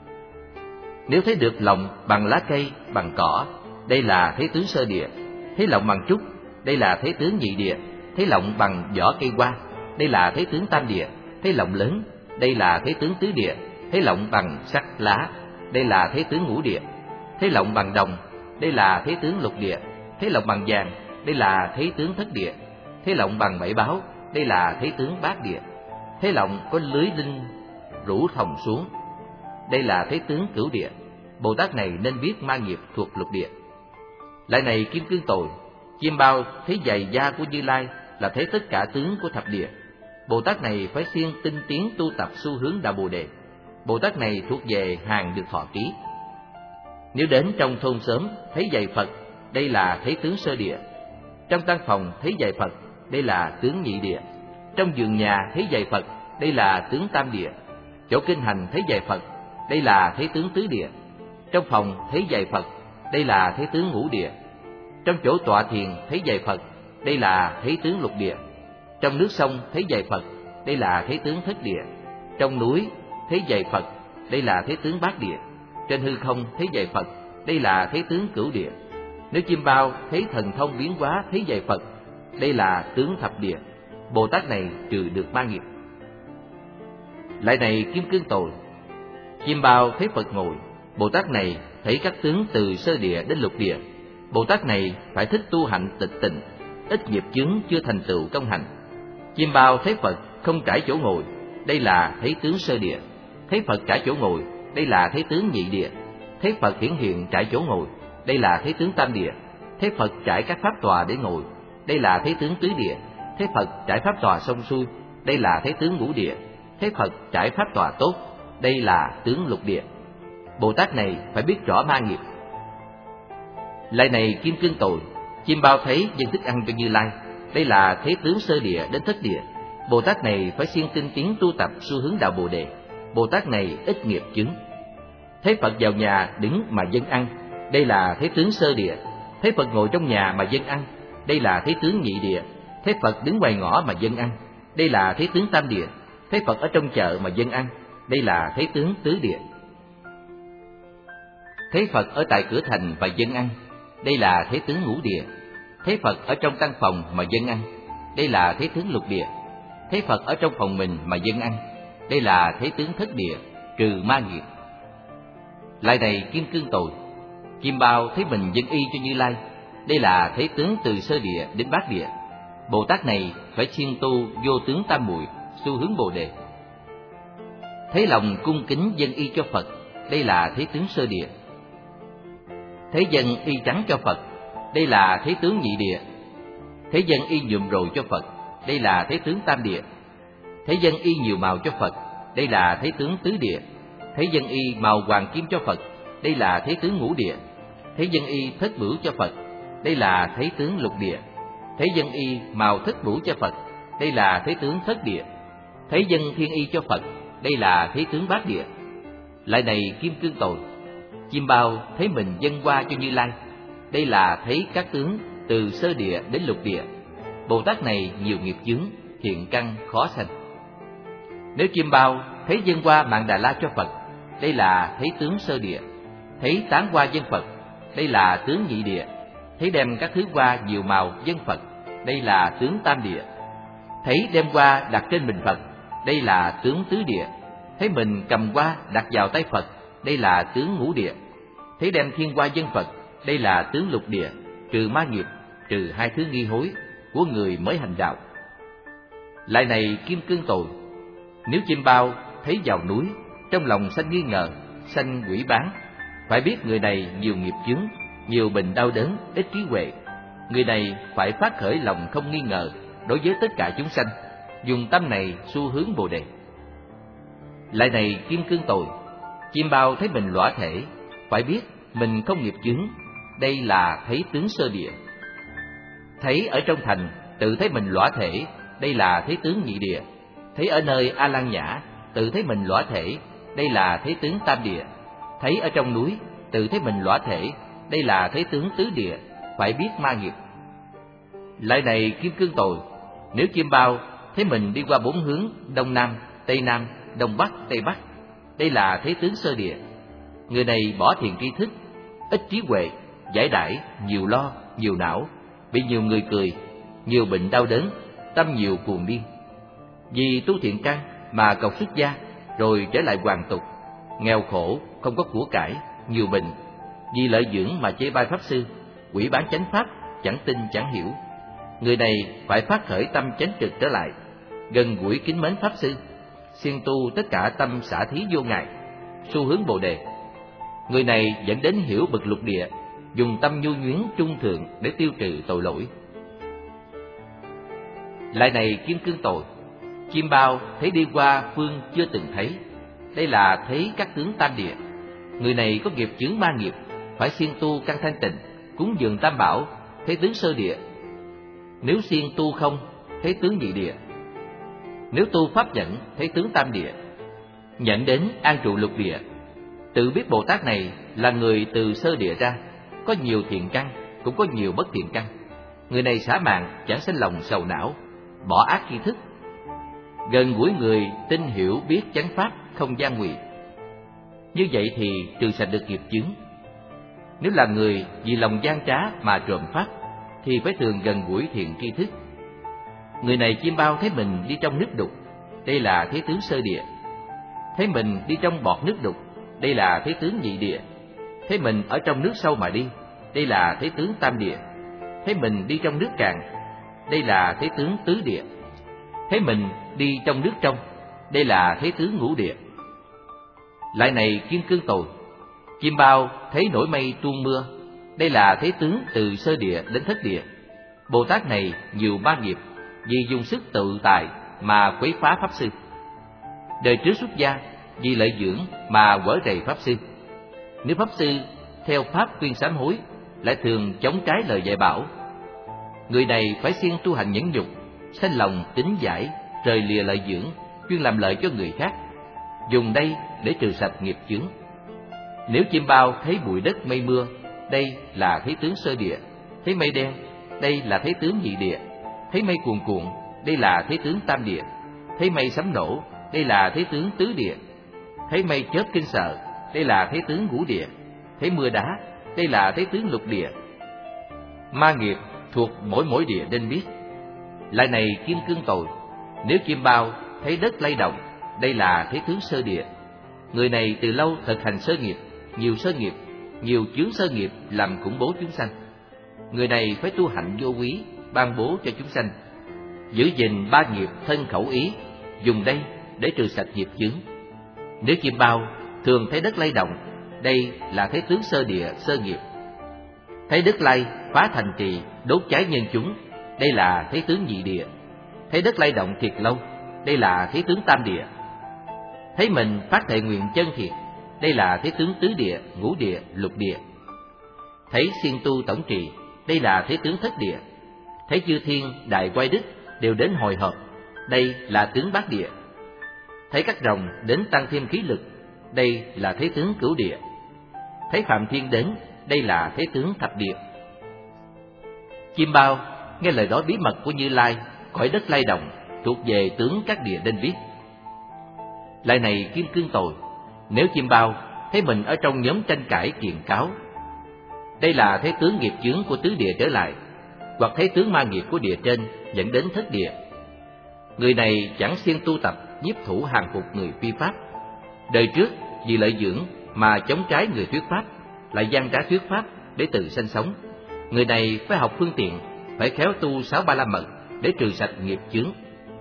Nếu thấy được lòng bằng lá cây, bằng cỏ, đây là thấy tướng sơ địa. Thấy lòng bằng trúc, đây là thấy tướng nhị địa. Thấy lòng bằng vỏ cây hoa, đây là thấy tướng tam địa. Thấy lòng lớn, đây là thấy tướng tứ địa. Thấy lòng bằng sắc lá, đây là thấy tướng ngũ địa. Thấy lòng bằng đồng, đây là thấy tướng lục địa. Thấy lòng bằng vàng, đây là thấy tướng thất địa. Thấy lòng bằng bảy báo, đây là thấy tướng bát địa. Thấy lòng có lưới linh rủ thòng xuống, đây là thấy tướng cửu địa. Bồ Tát này nên biết ma nghiệp thuộc lục địa. Lại này Kim Cương Tồi, Chim Bao thấy giày da của Như Lai là thấy tất cả tướng của thập địa. Bồ Tát này phải siêng tinh tiến tu tập xu hướng đạo Bồ Đề. Bồ Tát này thuộc về hàng được thọ ký. Nếu đến trong thôn xóm thấy giày Phật, đây là thấy tướng sơ địa. Trong căn phòng thấy giày Phật, đây là tướng nhị địa. Trong vườn nhà thấy giày Phật, đây là tướng tam địa. Chỗ kinh hành thấy giày Phật, đây là thấy tướng tứ địa. Trong phòng thấy giày Phật, đây là thấy tướng ngũ địa. Trong chỗ tọa thiền thấy giày Phật, đây là thấy tướng lục địa. Trong nước sông thấy giày Phật, đây là thấy tướng thất địa. Trong núi thấy giày Phật, đây là thấy tướng bát địa. trên hư không thấy dạy Phật, đây là thấy tướng cửu địa. Nếu chim bao thấy thần thông biến hóa thấy dạy Phật, đây là tướng thập địa. Bồ Tát này trừ được ma nghiệp. Lại này kim cương tồi, chim bao thấy Phật ngồi, Bồ Tát này thấy các tướng từ sơ địa đến lục địa. Bồ Tát này phải thích tu hạnh tịch tịnh, ít nghiệp chướng chưa thành tựu công hạnh. Chim bao thấy Phật không trải chỗ ngồi, đây là thấy tướng sơ địa. Thấy Phật trải chỗ ngồi, đây là thấy tướng nhị địa. Thấy Phật hiển hiện trải chỗ ngồi, đây là thấy tướng tam địa. Thấy Phật trải các pháp tòa để ngồi, đây là thấy tướng tứ địa. Thấy Phật trải pháp tòa xong xuôi, đây là thấy tướng ngũ địa. Thấy Phật trải pháp tòa tốt, đây là tướng lục địa. Bồ Tát này phải biết rõ ma nghiệp. Lại này kim cương tồi, chim bao thấy dân thức ăn cho Như Lai, đây là thấy tướng sơ địa đến thất địa. Bồ Tát này phải siêng tinh tiến tu tập xu hướng đạo Bồ Đề. Bồ Tát này ít nghiệp chướng. Thấy Phật vào nhà đứng mà dân ăn, đây là thấy tướng sơ địa. Thấy Phật ngồi trong nhà mà dân ăn, đây là thấy tướng nhị địa. Thấy Phật đứng ngoài ngõ mà dân ăn, đây là thấy tướng tam địa. Thấy Phật ở trong chợ mà dân ăn, đây là thấy tướng tứ địa. Thấy Phật ở tại cửa thành và dân ăn, đây là thấy tướng ngũ địa. Thấy Phật ở trong căn phòng mà dân ăn, đây là thấy tướng lục địa. Thấy Phật ở trong phòng mình mà dân ăn, đây là thấy tướng thất địa, trừ ma nghiệp. Lại này kim cương tồi, chim bao thấy mình dân y cho Như Lai, đây là thấy tướng từ sơ địa đến bát địa. Bồ Tát này phải siêng tu vô tướng tam muội, xu hướng Bồ Đề. Thấy lòng cung kính dân y cho Phật, đây là thấy tướng sơ địa. Thấy dân y trắng cho Phật, đây là thấy tướng nhị địa. Thấy dân y nhuộm rồi cho Phật, đây là thấy tướng tam địa. Thấy dân y nhiều màu cho Phật, đây là thấy tướng tứ địa. Thấy dân y màu hoàng kim cho Phật, đây là thấy tướng ngũ địa. Thấy dân y thất bửu cho Phật, đây là thấy tướng lục địa. Thấy dân y màu thất bửu cho Phật, đây là thấy tướng thất địa. Thấy dân thiên y cho Phật, đây là thấy tướng bát địa. Lại này kim cương tồi, chim bao thấy mình dâng hoa cho Như Lai, đây là thấy các tướng từ sơ địa đến lục địa. Bồ Tát này nhiều nghiệp chướng, thiện căn khó sanh. Nếu chim bao thấy dâng hoa Mạn Đà La cho Phật, đây là thấy tướng sơ địa. Thấy tán hoa dâng Phật, đây là tướng nhị địa. Thấy đem các thứ hoa nhiều màu dâng Phật, đây là tướng tam địa. Thấy đem hoa đặt trên mình Phật, đây là tướng tứ địa. Thấy mình cầm hoa đặt vào tay Phật, đây là tướng ngũ địa. Thấy đem thiên hoa dâng Phật, đây là tướng lục địa, trừ ma nghiệp, trừ hai thứ nghi hối của người mới hành đạo. Lại này kim cương tồi, nếu chim bao thấy vào núi, trong lòng sanh nghi ngờ, sanh quỷ bán, phải biết người này nhiều nghiệp chướng, nhiều bệnh đau đớn, ít trí huệ. Người này phải phát khởi lòng không nghi ngờ đối với tất cả chúng sanh, dùng tâm này xu hướng Bồ Đề. Lại này kim cương tồi, chim bao thấy mình lõa thể, phải biết mình không nghiệp chướng, đây là thấy tướng sơ địa. Thấy ở trong thành, tự thấy mình lõa thể, đây là thấy tướng nhị địa. Thấy ở nơi A Lan Nhã, tự thấy mình lõa thể, đây là thấy tướng tam địa. Thấy ở trong núi, tự thấy mình lõa thể, đây là thấy tướng tứ địa, phải biết ma nghiệp. Lại này kim cương tồi, nếu chim bao thấy mình đi qua bốn hướng đông nam, tây nam, đông bắc, tây bắc, đây là thấy tướng sơ địa. Người này bỏ thiền tri thức, ít trí huệ, giải đãi, nhiều lo, nhiều não, bị nhiều người cười, nhiều bệnh đau đớn, tâm nhiều cuồng điên. Vì tu thiện căn mà cọc xuất gia, rồi trở lại hoàn tục, nghèo khổ, không có của cải, nhiều bệnh. Vì lợi dưỡng mà chê bai pháp sư, quỷ bán chánh pháp, chẳng tin chẳng hiểu. Người này phải phát khởi tâm chánh trực trở lại, gần gũi kính mến pháp sư, siêng tu tất cả tâm xả thí vô ngại, xu hướng Bồ Đề. Người này dẫn đến hiểu bậc lục địa, dùng tâm nhu nhuyến trung thượng để tiêu trừ tội lỗi. Lại này kim cương tồi, chim bao thấy đi qua phương chưa từng thấy, đây là thấy các tướng tam địa. Người này có nghiệp chướng ma nghiệp, phải siêng tu căn thanh tịnh, cúng dường tam bảo, thấy tướng sơ địa. Nếu siêng tu không, thấy tướng nhị địa. Nếu tu pháp nhẫn, thấy tướng tam địa. Nhận đến an trụ lục địa. Tự biết Bồ Tát này là người từ sơ địa ra, có nhiều thiện căn, cũng có nhiều bất thiện căn. Người này xả mạng, chẳng sinh lòng sầu não, bỏ ác tri thức, gần gũi người tin hiểu biết chánh pháp, không gian ngụy. Như vậy thì trừ sạch được nghiệp chướng. Nếu là người vì lòng gian trá mà trộm pháp thì phải thường gần gũi thiện tri thức. Người này chiêm bao thấy mình đi trong nước đục, đây là thế tướng sơ địa. Thấy mình đi trong bọt nước đục, đây là thế tướng nhị địa. Thấy mình ở trong nước sâu mà đi, đây là thế tướng tam địa. Thấy mình đi trong nước cạn, đây là thế tướng tứ địa. Thấy mình đi trong nước trong, đây là thế tướng ngũ địa. Lại này Kim Cương Tồi, chiêm bao thấy nổi mây tuôn mưa, đây là thế tướng từ sơ địa đến thất địa. Bồ Tát này nhiều ba nghiệp, vì dùng sức tự tài mà quấy phá pháp sư. Đời trước xuất gia vì lợi dưỡng mà quở rầy pháp sư. Nếu pháp sư theo pháp khuyên sám hối, lại thường chống trái lời dạy bảo. Người này phải siêng tu hành nhẫn nhục, sanh lòng tín giải, rời lìa lợi dưỡng, chuyên làm lợi cho người khác, dùng đây để trừ sạch nghiệp chướng. Nếu chiêm bao thấy bụi đất mây mưa, đây là thế tướng sơ địa. Thấy mây đen, đây là thế tướng nhị địa. Thấy mây cuồn cuộn, đây là thế tướng tam địa. Thấy mây sấm nổ, đây là thế tướng tứ địa. Thấy mây chớp kinh sợ, đây là thế tướng ngũ địa. Thấy mưa đá, đây là thế tướng lục địa. Ma nghiệp thuộc mỗi địa nên biết. Lại này Kim Cương Tồi, nếu chiêm bao thấy đất lay động, đây là thế tướng sơ địa. Người này từ lâu thực hành sơ nghiệp, nhiều chướng sơ nghiệp làm khủng bố chúng sanh. Người này phải tu hạnh vô quý, ban bố cho chúng sanh, giữ gìn ba nghiệp thân khẩu ý, dùng đây để trừ sạch nghiệp chướng. Nếu chiêm bao thường thấy đất lay động, đây là thế tướng sơ địa sơ nghiệp. Thấy đất lay phá thành trì, đốt cháy nhân chúng, đây là thế tướng nhị địa. Thấy đất lay động thiệt lâu, đây là thế tướng tam địa. Thấy mình phát thệ nguyện chân thiệt, đây là thế tướng tứ địa, ngũ địa, lục địa. Thấy siêng tu tổng trì, đây là thế tướng thất địa. Thấy chư thiên đại quay đức đều đến hồi họp, đây là tướng bát địa. Thấy các rồng đến tăng thêm khí lực, đây là thế tướng cửu địa. Thấy phạm thiên đến, đây là thế tướng thập địa. Chiêm bao nghe lời nói bí mật của Như Lai, cõi đất lay động, thuộc về tướng các địa nên biết. Lại này Kim Cương Tồi, nếu chiêm bao thấy mình ở trong nhóm tranh cãi kiện cáo, đây là thế tướng nghiệp chướng của tứ địa trở lại, hoặc thấy tướng ma nghiệp của địa trên dẫn đến thất địa. Người này chẳng siêng tu tập nhiếp thủ hàng phục người phi pháp. Đời trước vì lợi dưỡng mà chống trái người thuyết pháp, lại gian trá thuyết pháp để tự sanh sống. Người này phải học phương tiện, phải khéo tu 6 ba la mật để trừ sạch nghiệp chướng.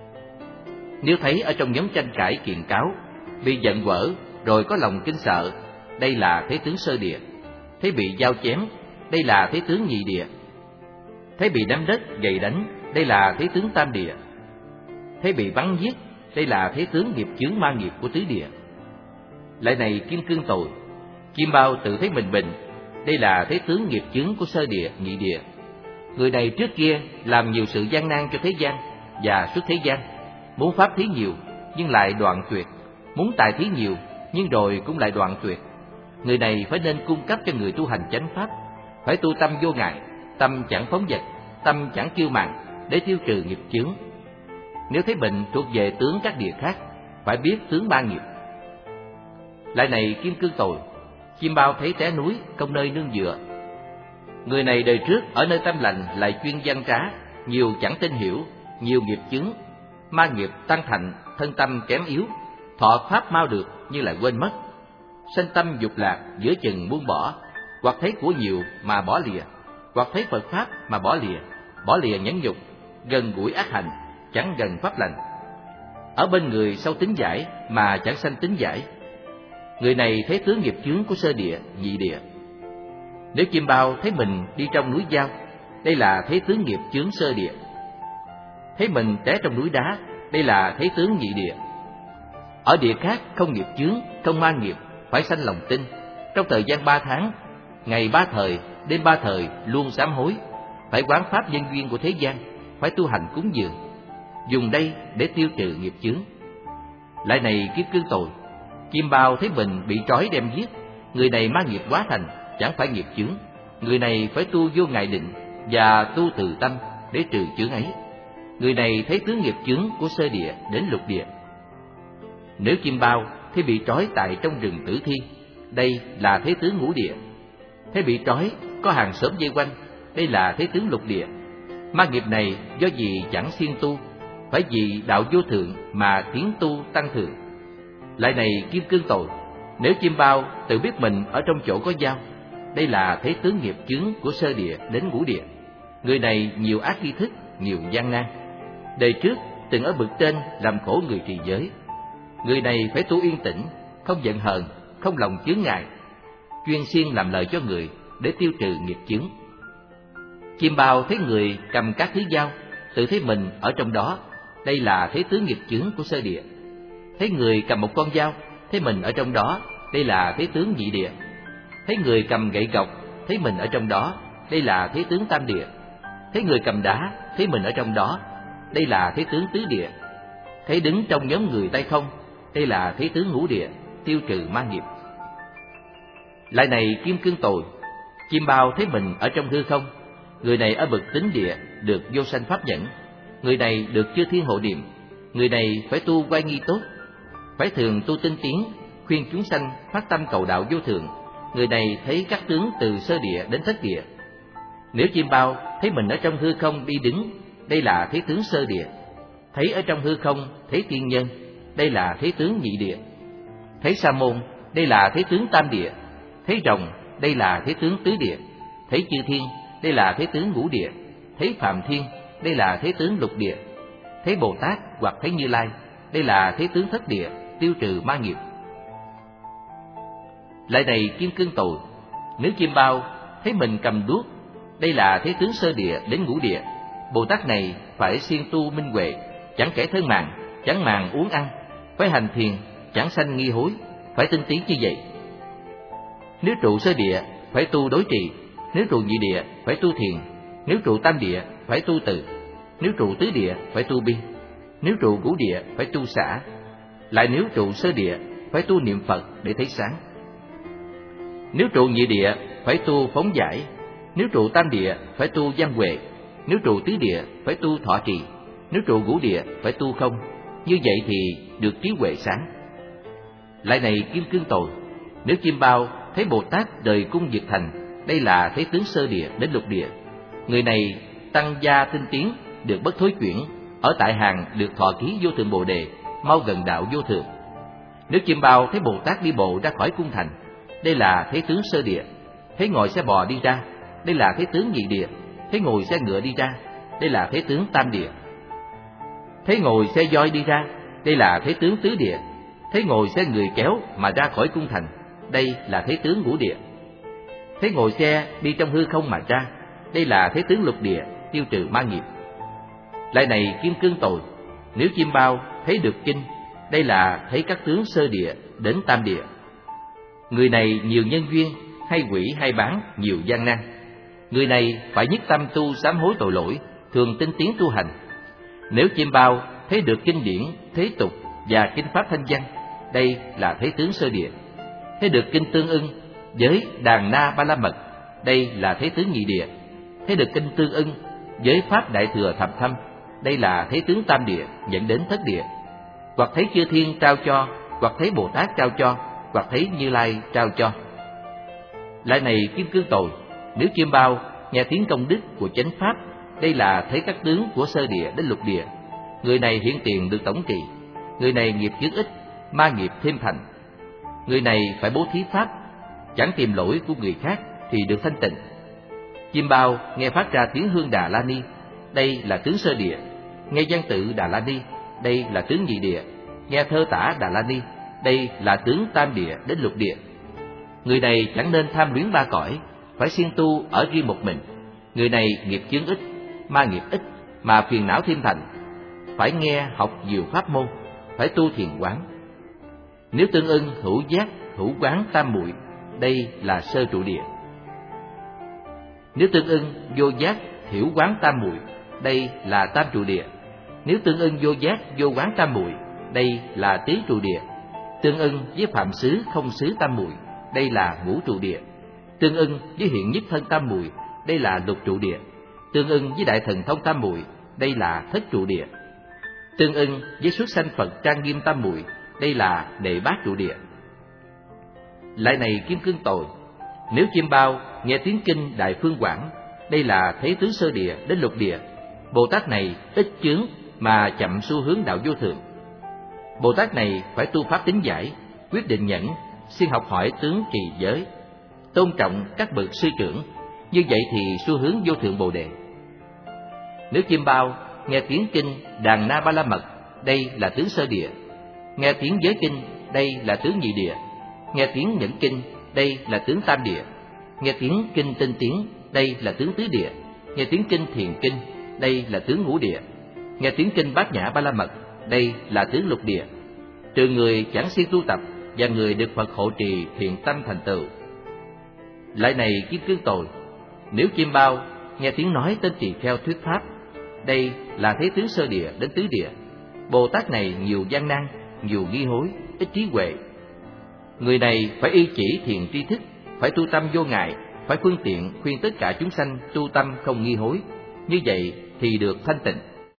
Nếu thấy ở trong nhóm tranh cãi kiện cáo, bị giận vỡ rồi có lòng kinh sợ, đây là thế tướng sơ địa. Thấy bị dao chém, đây là thế tướng nhị địa. Thấy bị nắm đất gậy đánh, đây là thế tướng tam địa. Thấy bị bắn giết, đây là thế tướng nghiệp chướng ma nghiệp của tứ địa. Lại này Kim Cương Tồi, chiêm bao tự thấy mình bệnh, đây là thế tướng nghiệp chướng của sơ địa, nhị địa. Người này trước kia làm nhiều sự gian nan cho thế gian và xuất thế gian, muốn pháp thí nhiều nhưng lại đoạn tuyệt, muốn tài thí nhiều nhưng rồi cũng lại đoạn tuyệt. Người này phải nên cung cấp cho người tu hành chánh pháp, phải tu tâm vô ngại, tâm chẳng phóng dật, tâm chẳng kiêu mạn để tiêu trừ nghiệp chướng. Nếu thấy bệnh thuộc về tướng các địa khác, phải biết tướng ba nghiệp. Lại này Kim Cương Tồi, chiêm bao thấy té núi không nơi nương dựa. Người này đời trước ở nơi tâm lành lại chuyên gian trá, nhiều chẳng tin hiểu, nhiều nghiệp chướng, ma nghiệp tăng thành, thân tâm kém yếu, thọ pháp mau được nhưng lại quên mất, sanh tâm dục lạc giữa chừng buông bỏ, hoặc thấy của nhiều mà bỏ lìa, hoặc thấy Phật pháp mà bỏ lìa nhẫn nhục, gần gũi ác hành, chẳng gần pháp lành. Ở bên người sâu tính giải mà chẳng sanh tính giải. Người này thấy tướng nghiệp chướng của sơ địa, nhị địa. Nếu chiêm bao thấy mình đi trong núi dao, đây là thấy tướng nghiệp chướng sơ địa. Thấy mình té trong núi đá, đây là thấy tướng nhị địa. Ở địa khác không nghiệp chướng, không ma nghiệp, phải sanh lòng tin. Trong thời gian 3 tháng, ngày 3 thời, đêm 3 thời luôn sám hối, phải quán pháp nhân duyên của thế gian, phải tu hành cúng dường, dùng đây để tiêu trừ nghiệp chướng. Lại này Kim Cương Tồi, chiêm bao thấy mình bị trói đem giết, người này ma nghiệp quá thành, chẳng phải nghiệp chướng. Người này phải tu vô ngại định và tu từ tâm để trừ chướng ấy. Người này thấy tướng nghiệp chướng của sơ địa đến lục địa. Nếu chiêm bao thấy bị trói tại trong rừng tử thi, đây là thế tướng ngũ địa. Thế bị trói, có hàng xóm vây quanh, đây là thế tướng lục địa. Ma nghiệp này do gì chẳng siêng tu, phải vì đạo vô thượng mà tiến tu tăng thượng. Lại này kim cương tội, nếu chim bao tự biết mình ở trong chỗ có dao, đây là thế tướng nghiệp chướng của sơ địa đến ngũ địa. Người này nhiều ác nghi thức, nhiều gian nan. Đời trước từng ở bậc trên làm khổ người trì giới. Người này phải tu yên tĩnh, không giận hờn, không lòng chướng ngại, chuyên siêng làm lợi cho người để tiêu trừ nghiệp chướng. Chim bao thấy người cầm các thứ dao, tự thấy mình ở trong đó, đây là thế tướng nghiệp chướng của sơ địa. Thấy người cầm một con dao, thấy mình ở trong đó, đây là thế tướng nhị địa. Thấy người cầm gậy gộc, thấy mình ở trong đó, đây là thế tướng tam địa. Thấy người cầm đá, thấy mình ở trong đó, đây là thế tướng tứ địa. Thấy đứng trong nhóm người tay không, đây là thế tướng ngũ địa, tiêu trừ ma nghiệp. Lại này kim cương tồi, chim bao thấy mình ở trong hư không, người này ở bậc tín địa được vô sanh pháp nhẫn, người này được chư thiên hộ niệm, người này phải tu oai nghi tốt, phải thường tu tinh tiến, khuyên chúng sanh phát tâm cầu đạo vô thượng. Người này thấy các tướng từ sơ địa đến thất địa. Nếu chim bao thấy mình ở trong hư không đi đứng, đây là thế tướng sơ địa. Thấy ở trong hư không thấy tiên nhân, đây là thế tướng nhị địa. Thấy sa môn, đây là thế tướng tam địa. Thấy rồng, đây là thế tướng tứ địa. Thấy chư thiên, đây là thế tướng ngũ địa. Thấy phạm thiên, đây là thế tướng lục địa. Thấy Bồ Tát hoặc thấy Như Lai, đây là thế tướng thất địa, tiêu trừ ma nghiệp. Lại này kim cương tồi, nếu chim bao thấy mình cầm đuốc, đây là thế tướng sơ địa đến ngũ địa. Bồ Tát này phải siêng tu minh huệ, chẳng kể thân mạng, chẳng màng uống ăn, phải hành thiền, chẳng sanh nghi hối, phải tinh tiến như vậy. Nếu trụ sơ địa phải tu đối trì, nếu trụ nhị địa phải tu thiền, nếu trụ tam địa phải tu từ, nếu trụ tứ địa phải tu bi, nếu trụ ngũ địa phải tu xả. Lại nếu trụ sơ địa phải tu niệm Phật để thấy sáng. Nếu trụ nhị địa phải tu phóng giải, nếu trụ tam địa phải tu văn huệ, nếu trụ tứ địa phải tu thọ trì, nếu trụ ngũ địa phải tu không. Như vậy thì được trí huệ sáng. Lại này kim cương tồi, nếu chim bao thấy Bồ Tát đời cung diệt thành, đây là thế tướng sơ địa đến lục địa. Người này tăng gia tinh tiến, được bất thối chuyển, ở tại hàng được thọ ký vô thượng Bồ đề, mau gần đạo vô thượng. Nếu chim bao thấy Bồ Tát đi bộ ra khỏi cung thành, đây là thế tướng sơ địa. Thấy ngồi xe bò đi ra, đây là thế tướng nhị địa. Thấy ngồi xe ngựa đi ra, đây là thế tướng tam địa. Thấy ngồi xe voi đi ra, đây là thế tướng tứ địa. Thấy ngồi xe người kéo mà ra khỏi cung thành, đây là thế tướng ngũ địa. Thấy ngồi xe đi trong hư không mà ra, đây là thế tướng lục địa, tiêu trừ ma nghiệp. Lại này kim cương tồi, nếu chim bao thấy được kinh, đây là thấy các tướng sơ địa đến tam địa. Người này nhiều nhân duyên, hay quỷ hay bán, nhiều gian nan. Người này phải nhất tâm tu sám hối tội lỗi, thường tinh tiến tu hành. Nếu chim bao thấy được kinh điển, thế tục và kinh pháp thanh văn, đây là thế tướng sơ địa. Thấy được kinh tương ưng với đàn na ba la mật, đây là thế tướng nhị địa. Thấy được kinh tương ưng với pháp đại thừa thập thâm, đây là thế tướng tam địa dẫn đến thất địa. Hoặc thấy chư thiên trao cho, hoặc thấy Bồ Tát trao cho, hoặc thấy Như Lai trao cho. Lại này kim cương tồi, nếu chim bao nghe tiếng công đức của chánh pháp, đây là thấy các tướng của sơ địa đến lục địa. Người này hiện tiền được tổng kỳ. Người này nghiệp chướng ít, ma nghiệp thêm thành. Người này phải bố thí pháp, chẳng tìm lỗi của người khác thì được thanh tịnh. Chim bao nghe phát ra tiếng hương Đà La Ni, đây là tướng sơ địa. Nghe văn tự Đà La Ni, đây là tướng nhị địa. Nghe thơ tả Đà La Ni, đây là tướng tam địa đến lục địa. Người này chẳng nên tham luyến ba cõi, phải siêng tu ở riêng một mình. Người này nghiệp chướng ít, ma nghiệp ít, mà phiền não thêm thành. Phải nghe học nhiều pháp môn, phải tu thiền quán. Nếu tương ưng hữu giác, hữu quán tam muội, đây là sơ trụ địa. Nếu tương ưng vô giác, hiểu quán tam muội, đây là tam trụ địa. Nếu tương ưng vô giác, vô quán tam muội, đây là tứ trụ địa. Tương ưng với phạm xứ, không xứ tam muội, đây là ngũ trụ địa. Tương ưng với hiện nhất thân tam muội, đây là lục trụ địa. Tương ưng với đại thần thông tam muội, đây là thất trụ địa. Tương ưng với xuất sanh Phật trang nghiêm tam muội, đây là đệ bát trụ địa. Lại này Kim Cương Tồi, nếu chim bao nghe tiếng kinh Đại Phương Quảng, đây là thế tứ sơ địa đến lục địa. Bồ Tát này ít chướng mà chậm xu hướng đạo vô thượng. Bồ Tát này phải tu pháp tín giải, quyết định nhẫn, xin học hỏi tướng trì giới, tôn trọng các bậc sư trưởng, như vậy thì xu hướng vô thượng Bồ đề. Nếu chim bao nghe tiếng kinh Đàn Na Ba La Mật, đây là tướng sơ địa. Nghe tiếng giới kinh, đây là tướng nhị địa. Nghe tiếng nhẫn kinh, đây là tướng tam địa. Nghe tiếng kinh tinh tiến, đây là tướng tứ địa. Nghe tiếng kinh thiền kinh, đây là tướng ngũ địa. Nghe tiếng kinh Bát Nhã Ba La Mật, đây là tướng lục địa. Trừ người chẳng siêng tu tập và người được Phật hộ trì thiện tâm thành tựu. Lại này Kim Cương Tồi, nếu chim bao nghe tiếng nói tên tỳ kheo thuyết pháp, đây là thế tướng sơ địa đến tứ địa. Bồ Tát này nhiều gian nan, nhiều nghi hối, ít trí huệ. Người này phải y chỉ thiền tri thức, phải tu tâm vô ngại, phải phương tiện khuyên tất cả chúng sanh tu tâm không nghi hối. Như vậy thì được thanh tịnh.